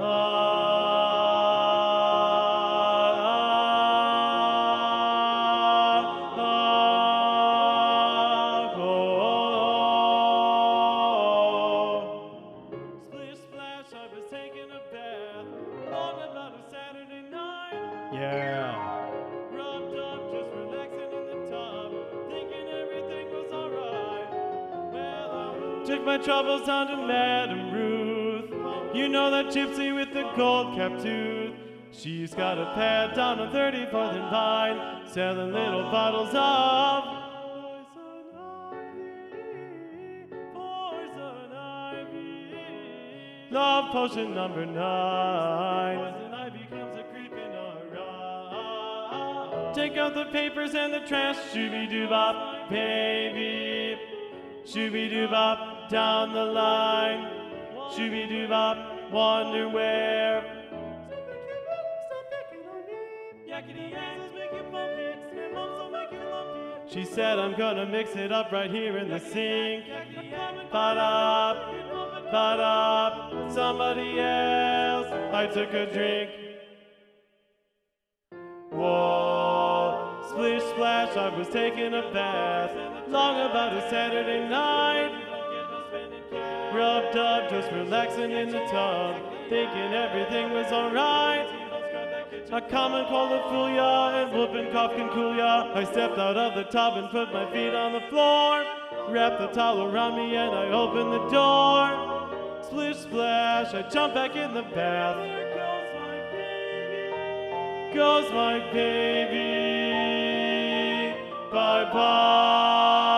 Splish splash, I was taking a bath on about a Saturday night. Yeah. Rubbed up, just relaxing in the tub, thinking everything was alright. Well, I took my troubles down to Madame Ruth. You know that gypsy with the gold capped tooth. She's got a pad down on 34th and Vine, selling little bottles of poison ivy. Love potion number 9. Poison ivy comes a creeping around. Take out the papers and the trash, shooby-doo-bop, baby. Shooby-doo-bop, down the line. Shooby-doo-bop, wonder where. She said, I'm gonna mix it up right here in the sink. Ba-da, ba-da, somebody else. I took a drink. Whoa, splish splash, I was taking a bath. Long about a Saturday night. Rubbed up, just relaxing in the tub, thinking everything was alright. A common cold will fool ya, and whooping cough can cool ya. I stepped out of the tub and put my feet on the floor, wrapped the towel around me and I opened the door. Splish splash, I jump back in the bath. Goes my baby, bye bye.